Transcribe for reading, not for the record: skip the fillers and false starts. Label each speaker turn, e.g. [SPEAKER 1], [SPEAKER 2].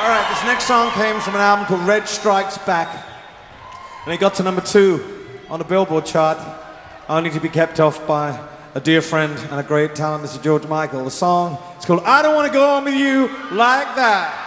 [SPEAKER 1] All right, this next song came from an album called Red Strikes Back. And it got to #2 on the Billboard chart, only to be kept off by a dear friend and a great talent, Mr. George Michael. The song is called I Don't Want to Go On With You Like That.